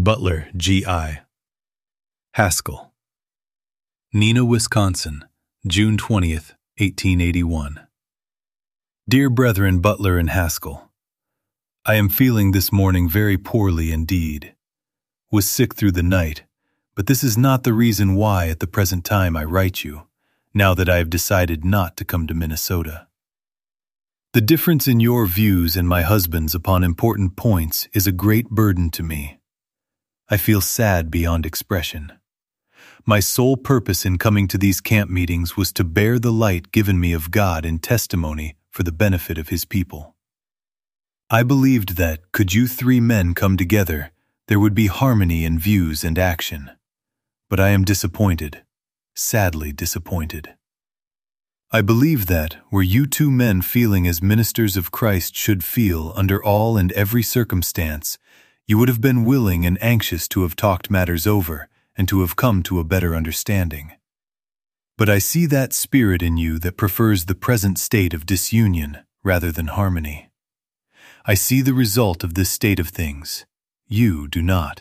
Butler, G.I. Haskell. Neenah, Wisconsin, June 20th, 1881. Dear Brethren Butler and Haskell, I am feeling this morning very poorly indeed. Was sick through the night, but this is not the reason why at the present time I write you, now that I have decided not to come to Minnesota. The difference in your views and my husband's upon important points is a great burden to me. I feel sad beyond expression. My sole purpose in coming to these camp meetings was to bear the light given me of God in testimony for the benefit of His people. I believed that, could you three men come together, there would be harmony in views and action. But I am disappointed, sadly disappointed. I believe that, were you two men feeling as ministers of Christ should feel under all and every circumstance, you would have been willing and anxious to have talked matters over and to have come to a better understanding. But I see that spirit in you that prefers the present state of disunion rather than harmony. I see the result of this state of things. You do not.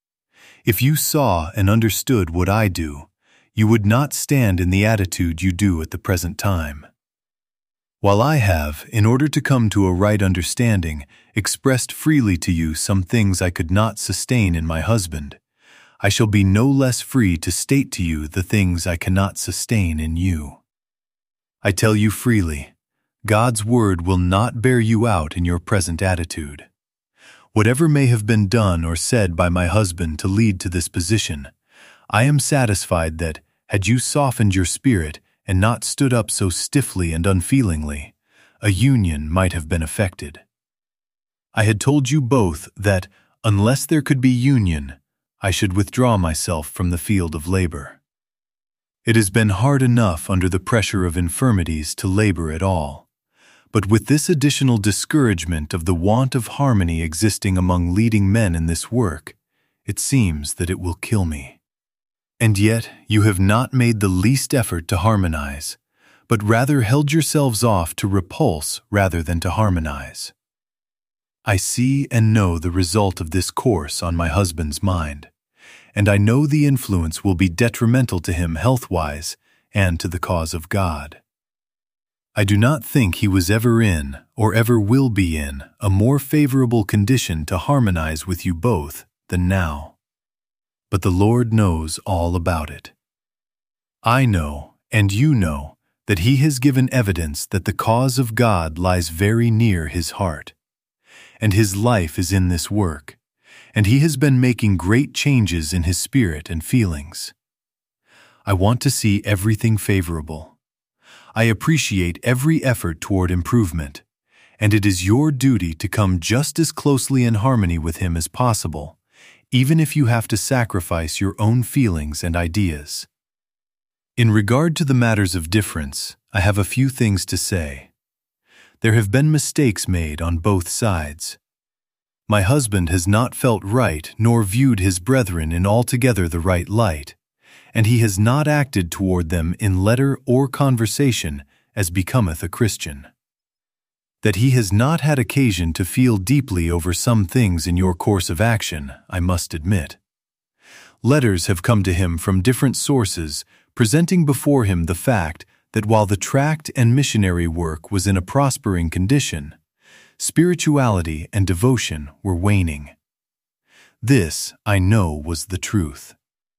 If you saw and understood what I do, you would not stand in the attitude you do at the present time. While I have, in order to come to a right understanding, expressed freely to you some things I could not sustain in my husband, I shall be no less free to state to you the things I cannot sustain in you. I tell you freely, God's word will not bear you out in your present attitude. Whatever may have been done or said by my husband to lead to this position, I am satisfied that, had you softened your spirit and not stood up so stiffly and unfeelingly, a union might have been effected. I had told you both that, unless there could be union, I should withdraw myself from the field of labor. It has been hard enough under the pressure of infirmities to labor at all, but with this additional discouragement of the want of harmony existing among leading men in this work, it seems that it will kill me. And yet you have not made the least effort to harmonize, but rather held yourselves off to repulse rather than to harmonize. I see and know the result of this course on my husband's mind, and I know the influence will be detrimental to him health-wise and to the cause of God. I do not think he was ever in, or ever will be in, a more favorable condition to harmonize with you both than now. But the Lord knows all about it. I know, and you know, that He has given evidence that the cause of God lies very near His heart, and His life is in this work, and He has been making great changes in His spirit and feelings. I want to see everything favorable. I appreciate every effort toward improvement, and it is your duty to come just as closely in harmony with Him as possible, even if you have to sacrifice your own feelings and ideas. In regard to the matters of difference, I have a few things to say. There have been mistakes made on both sides. My husband has not felt right nor viewed his brethren in altogether the right light, and he has not acted toward them in letter or conversation as becometh a Christian. That he has not had occasion to feel deeply over some things in your course of action, I must admit. Letters have come to him from different sources, presenting before him the fact that while the tract and missionary work was in a prospering condition, spirituality and devotion were waning. This, I know, was the truth.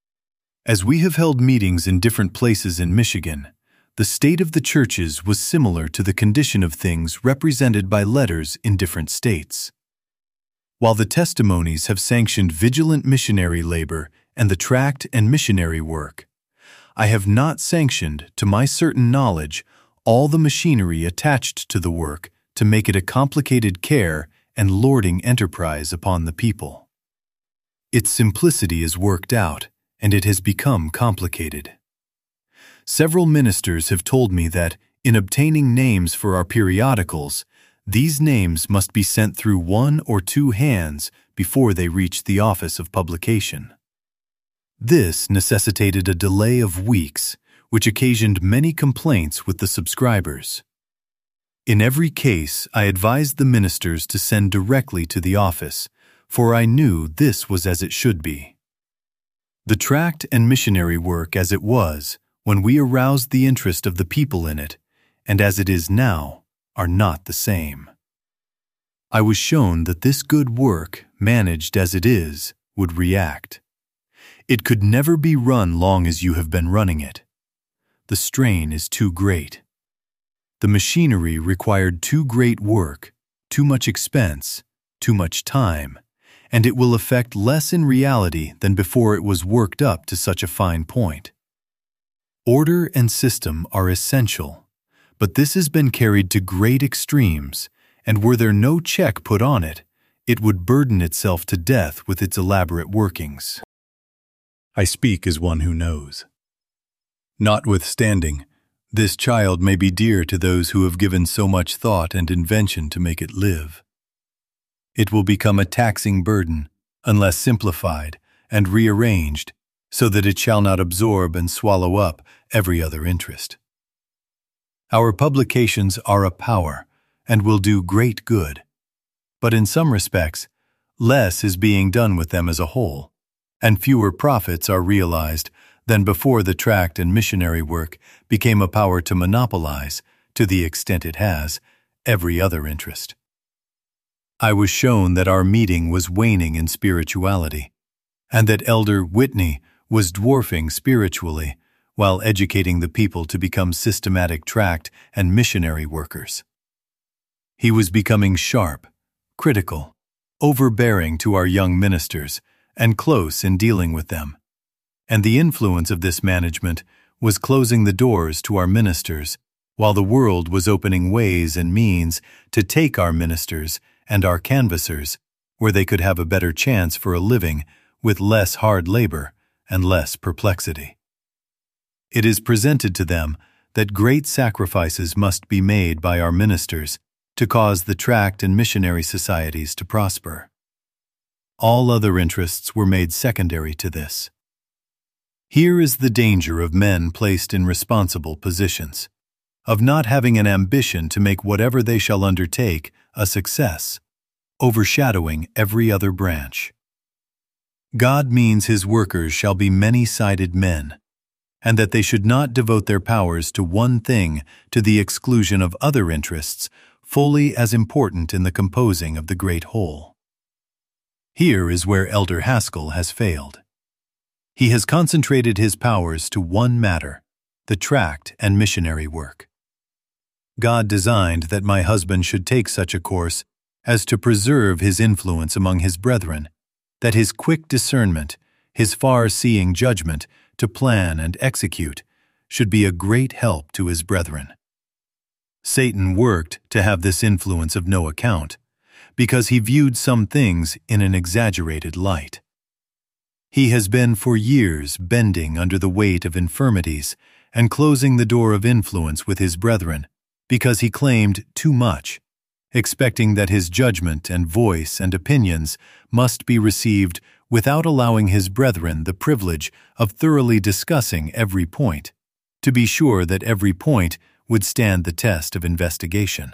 As we have held meetings in different places in Michigan, the state of the churches was similar to the condition of things represented by letters in different states. While the testimonies have sanctioned vigilant missionary labor and the tract and missionary work, I have not sanctioned, to my certain knowledge, all the machinery attached to the work to make it a complicated care and lording enterprise upon the people. Its simplicity is worked out, and it has become complicated. Several ministers have told me that, in obtaining names for our periodicals, these names must be sent through 1 or 2 hands before they reach the office of publication. This necessitated a delay of weeks, which occasioned many complaints with the subscribers. In every case, I advised the ministers to send directly to the office, for I knew this was as it should be. The tract and missionary work as it was when we aroused the interest of the people in it, and as it is now, are not the same. I was shown that this good work, managed as it is, would react. It could never be run long as you have been running it. The strain is too great. The machinery required too great work, too much expense, too much time, and it will affect less in reality than before it was worked up to such a fine point. Order and system are essential, but this has been carried to great extremes, and were there no check put on it, it would burden itself to death with its elaborate workings. I speak as one who knows. Notwithstanding, this child may be dear to those who have given so much thought and invention to make it live. It will become a taxing burden unless simplified and rearranged so that it shall not absorb and swallow up every other interest. Our publications are a power and will do great good, but in some respects, less is being done with them as a whole, and fewer profits are realized than before the tract and missionary work became a power to monopolize, to the extent it has, every other interest. I was shown that our meeting was waning in spirituality, and that Elder Whitney was dwarfing spiritually while educating the people to become systematic tract and missionary workers. He was becoming sharp, critical, overbearing to our young ministers, and close in dealing with them. And the influence of this management was closing the doors to our ministers, while the world was opening ways and means to take our ministers and our canvassers where they could have a better chance for a living with less hard labor and less perplexity. It is presented to them that great sacrifices must be made by our ministers to cause the tract and missionary societies to prosper. All other interests were made secondary to this. Here is the danger of men placed in responsible positions, of not having an ambition to make whatever they shall undertake a success, overshadowing every other branch. God means His workers shall be many-sided men, and that they should not devote their powers to one thing to the exclusion of other interests fully as important in the composing of the great whole. Here is where Elder Haskell has failed. He has concentrated his powers to one matter, the tract and missionary work. God designed that my husband should take such a course as to preserve his influence among his brethren, that his quick discernment, his far-seeing judgment to plan and execute, should be a great help to his brethren. Satan worked to have this influence of no account, because he viewed some things in an exaggerated light. He has been for years bending under the weight of infirmities and closing the door of influence with his brethren, because he claimed too much, expecting that his judgment and voice and opinions must be received without allowing his brethren the privilege of thoroughly discussing every point, to be sure that every point would stand the test of investigation.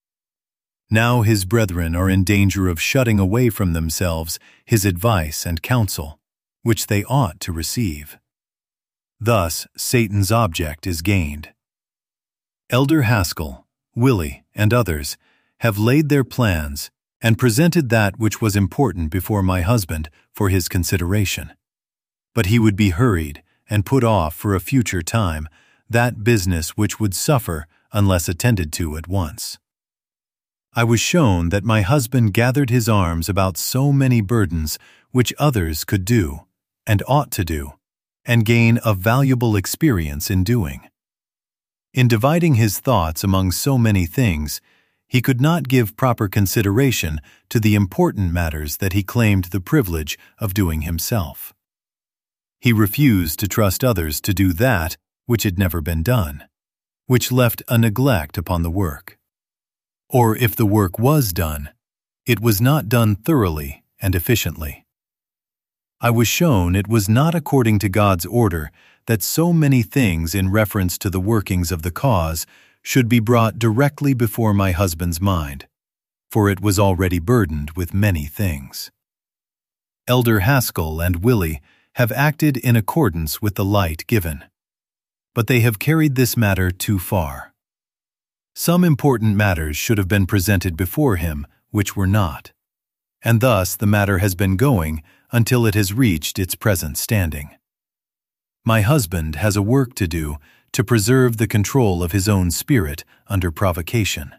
Now his brethren are in danger of shutting away from themselves his advice and counsel, which they ought to receive. Thus Satan's object is gained. Elder Haskell, Willie, and others have laid their plans and presented that which was important before my husband for his consideration. But he would be hurried and put off for a future time that business which would suffer unless attended to at once. I was shown that my husband gathered his arms about so many burdens which others could do, and ought to do, and gain a valuable experience in doing. In dividing his thoughts among so many things, he could not give proper consideration to the important matters that he claimed the privilege of doing himself. He refused to trust others to do that which had never been done, which left a neglect upon the work. Or if the work was done, it was not done thoroughly and efficiently. I was shown it was not according to God's order that so many things in reference to the workings of the cause should be brought directly before my husband's mind, for it was already burdened with many things. Elder Haskell and Willie have acted in accordance with the light given, but they have carried this matter too far. Some important matters should have been presented before him, which were not, and thus the matter has been going until it has reached its present standing. My husband has a work to do to preserve the control of his own spirit under provocation.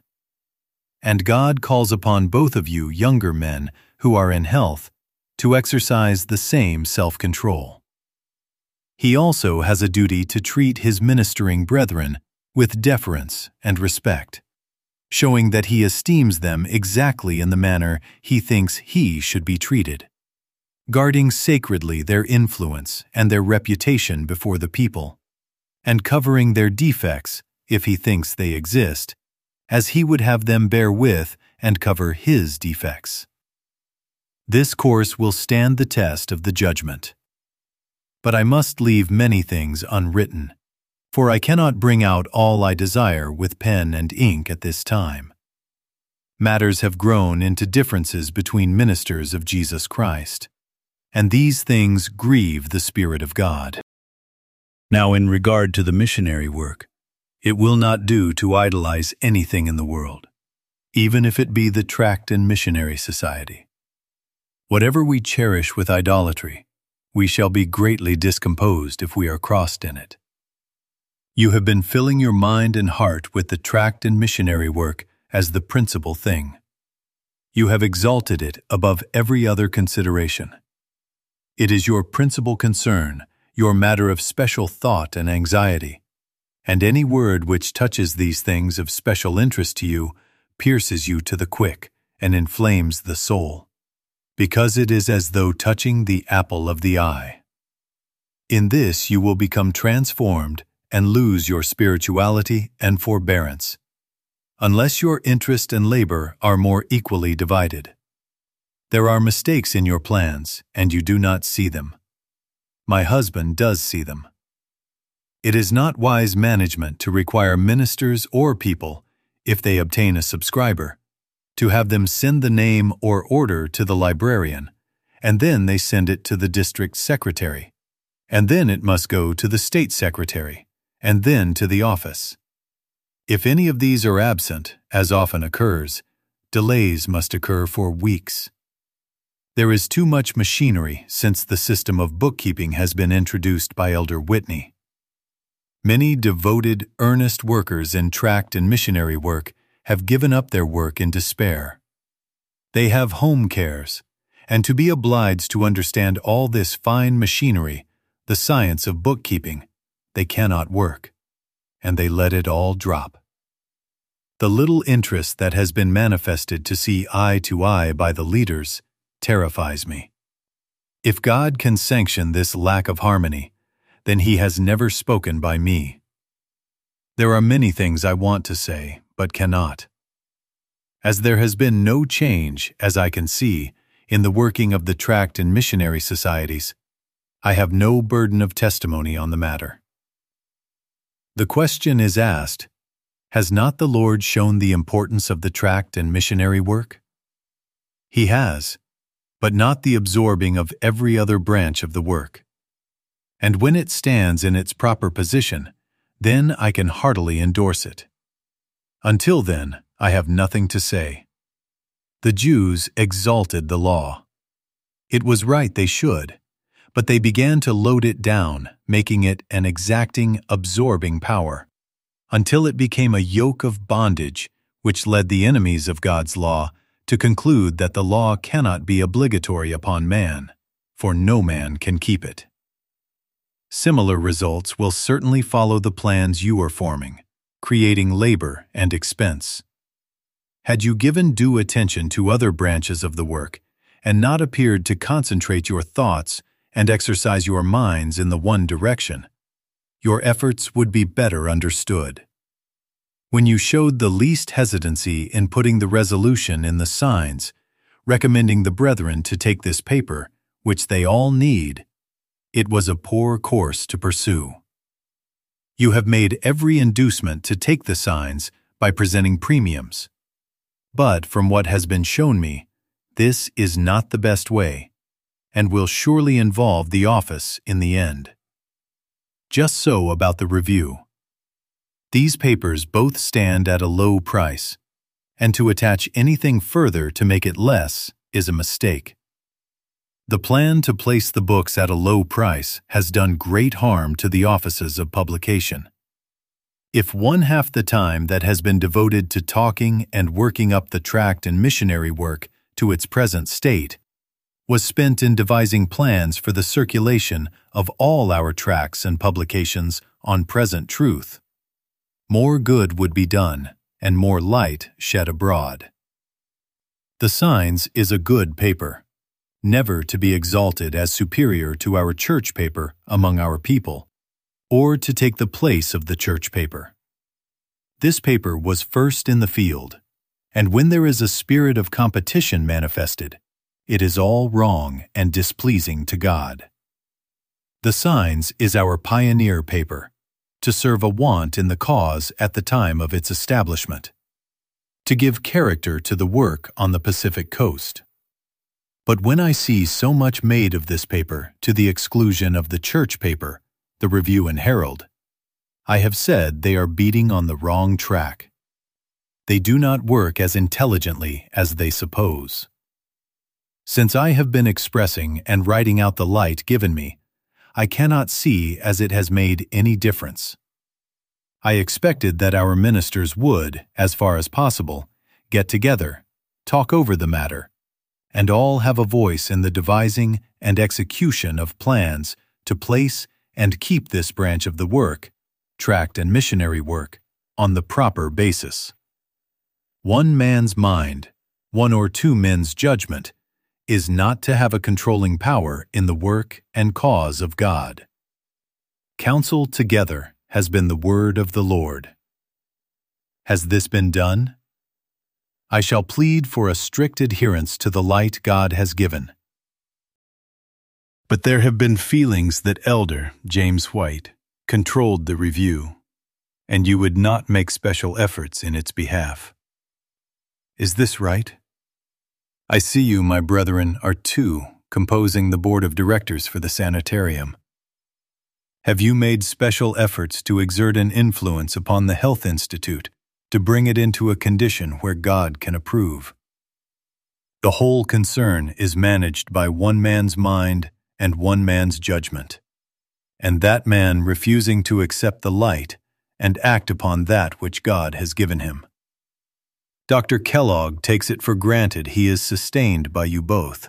And God calls upon both of you younger men who are in health to exercise the same self-control. He also has a duty to treat his ministering brethren with deference and respect, showing that he esteems them exactly in the manner he thinks he should be treated, guarding sacredly their influence and their reputation before the people, and covering their defects, if he thinks they exist, as he would have them bear with and cover his defects. This course will stand the test of the judgment. But I must leave many things unwritten, for I cannot bring out all I desire with pen and ink at this time. Matters have grown into differences between ministers of Jesus Christ, and these things grieve the Spirit of God. Now, in regard to the missionary work, it will not do to idolize anything in the world, even if it be the Tract and Missionary Society. Whatever we cherish with idolatry, we shall be greatly discomposed if we are crossed in it. You have been filling your mind and heart with the tract and missionary work as the principal thing. You have exalted it above every other consideration. It is your principal concern, your matter of special thought and anxiety, and any word which touches these things of special interest to you pierces you to the quick and inflames the soul, because it is as though touching the apple of the eye. In this you will become transformed and lose your spirituality and forbearance, unless your interest and labor are more equally divided. There are mistakes in your plans, and you do not see them. My husband does see them. It is not wise management to require ministers or people, if they obtain a subscriber, to have them send the name or order to the librarian, and then they send it to the district secretary, and then it must go to the state secretary, and then to the office. If any of these are absent, as often occurs, delays must occur for weeks. There is too much machinery since the system of bookkeeping has been introduced by Elder Whitney. Many devoted, earnest workers in tract and missionary work have given up their work in despair. They have home cares, and to be obliged to understand all this fine machinery, the science of bookkeeping, they cannot work, and they let it all drop. The little interest that has been manifested to see eye to eye by the leaders terrifies me. If God can sanction this lack of harmony, then He has never spoken by me. There are many things I want to say, but cannot. As there has been no change, as I can see, in the working of the tract and missionary societies, I have no burden of testimony on the matter. The question is asked, has not the Lord shown the importance of the tract and missionary work? He has, but not the absorbing of every other branch of the work. And when it stands in its proper position, then I can heartily endorse it. Until then, I have nothing to say. The Jews exalted the law. It was right they should, but they began to load it down, making it an exacting, absorbing power, until it became a yoke of bondage, which led the enemies of God's law to conclude that the law cannot be obligatory upon man, for no man can keep it. Similar results will certainly follow the plans you are forming, creating labor and expense. Had you given due attention to other branches of the work, and not appeared to concentrate your thoughts and exercise your minds in the one direction, your efforts would be better understood. When you showed the least hesitancy in putting the resolution in the signs, recommending the brethren to take this paper, which they all need, it was a poor course to pursue. You have made every inducement to take the signs by presenting premiums. But from what has been shown me, this is not the best way, and will surely involve the office in the end. Just so about the review. These papers both stand at a low price, and to attach anything further to make it less is a mistake. The plan to place the books at a low price has done great harm to the offices of publication. If 1/2 the time that has been devoted to talking and working up the tract and missionary work to its present state was spent in devising plans for the circulation of all our tracts and publications on present truth, more good would be done and more light shed abroad. The Signs is a good paper, never to be exalted as superior to our church paper among our people, or to take the place of the church paper. This paper was first in the field, and when there is a spirit of competition manifested, it is all wrong and displeasing to God. The Signs is our pioneer paper, to serve a want in the cause at the time of its establishment, to give character to the work on the Pacific coast. But when I see so much made of this paper to the exclusion of the church paper, the Review and Herald, I have said they are beating on the wrong track. They do not work as intelligently as they suppose. Since I have been expressing and writing out the light given me, I cannot see as it has made any difference. I expected that our ministers would, as far as possible, get together, talk over the matter, and all have a voice in the devising and execution of plans to place and keep this branch of the work, tract and missionary work, on the proper basis. One man's mind, 1 or 2 men's judgment, is not to have a controlling power in the work and cause of God. Counsel together has been the word of the Lord. Has this been done? I shall plead for a strict adherence to the light God has given. But there have been feelings that Elder James White controlled the review, and you would not make special efforts in its behalf. Is this right? I see you, my brethren, are 2 composing the board of directors for the sanitarium. Have you made special efforts to exert an influence upon the Health Institute to bring it into a condition where God can approve? The whole concern is managed by one man's mind and one man's judgment, and that man refusing to accept the light and act upon that which God has given him. Dr. Kellogg takes it for granted he is sustained by you both.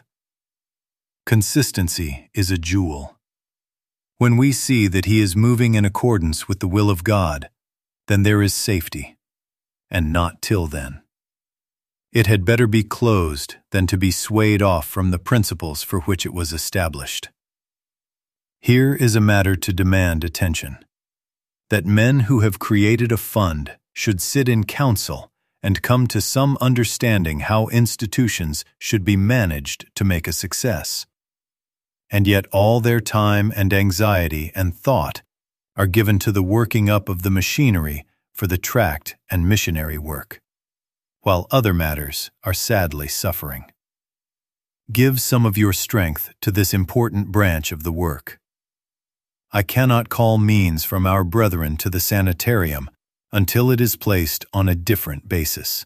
Consistency is a jewel. When we see that he is moving in accordance with the will of God, then there is safety, and not till then. It had better be closed than to be swayed off from the principles for which it was established. Here is a matter to demand attention. That men who have created a fund should sit in council and come to some understanding how institutions should be managed to make a success. And yet all their time and anxiety and thought are given to the working up of the machinery for the tract and missionary work, while other matters are sadly suffering. Give some of your strength to this important branch of the work. I cannot call means from our brethren to the sanitarium until it is placed on a different basis.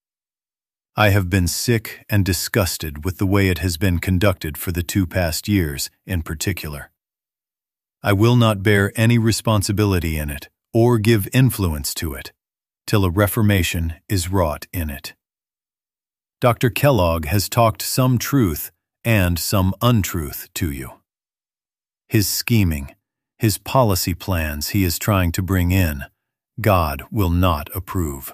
I have been sick and disgusted with the way it has been conducted for the 2 past years in particular. I will not bear any responsibility in it or give influence to it till a reformation is wrought in it. Dr. Kellogg has talked some truth and some untruth to you. His scheming, his policy plans he is trying to bring in, God will not approve.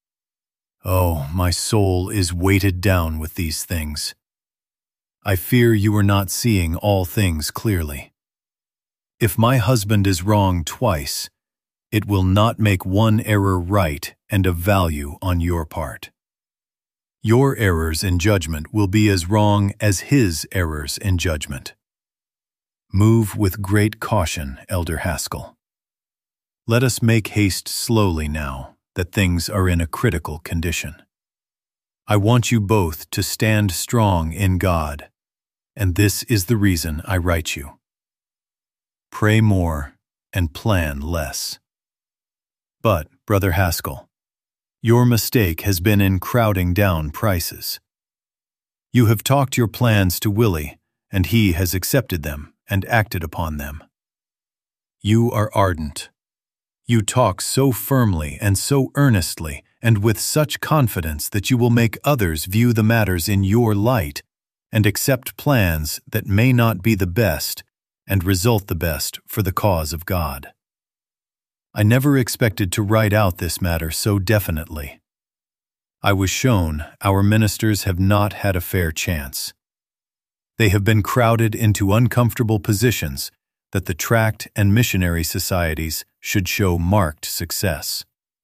Oh, my soul is weighted down with these things. I fear you are not seeing all things clearly. If my husband is wrong twice, it will not make one error right and of value on your part. Your errors in judgment will be as wrong as his errors in judgment. Move with great caution, Elder Haskell. Let us make haste slowly now that things are in a critical condition. I want you both to stand strong in God and this is the reason I write you. Pray more and plan less. But, Brother Haskell, your mistake has been in crowding down prices. You have talked your plans to Willie, and he has accepted them and acted upon them. You are ardent. You talk so firmly and so earnestly and with such confidence that you will make others view the matters in your light and accept plans that may not be the best and result the best for the cause of God. I never expected to write out this matter so definitely. I was shown our ministers have not had a fair chance. They have been crowded into uncomfortable positions that the tract and missionary societies should show marked success.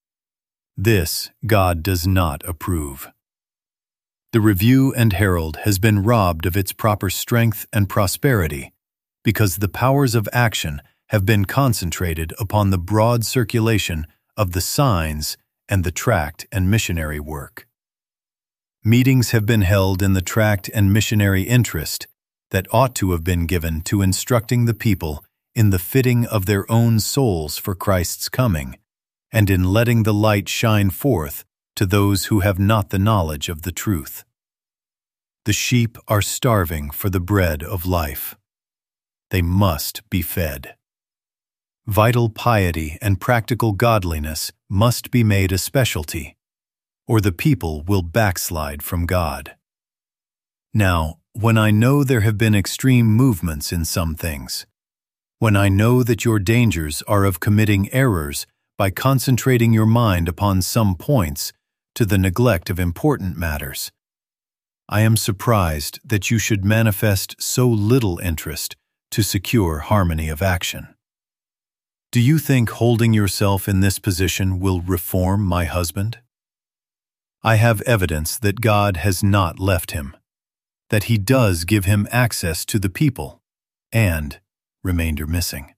This God does not approve. The Review and Herald has been robbed of its proper strength and prosperity because the powers of action have been concentrated upon the broad circulation of the signs and the tract and missionary work. Meetings have been held in the tract and missionary interest that ought to have been given to instructing the people in the fitting of their own souls for Christ's coming, and in letting the light shine forth to those who have not the knowledge of the truth. The sheep are starving for the bread of life. They must be fed. Vital piety and practical godliness must be made a specialty, or the people will backslide from God. Now, when I know there have been extreme movements in some things, when I know that your dangers are of committing errors by concentrating your mind upon some points to the neglect of important matters, I am surprised that you should manifest so little interest to secure harmony of action. Do you think holding yourself in this position will reform my husband? I have evidence that God has not left him, that he does give him access to the people, and remainder missing.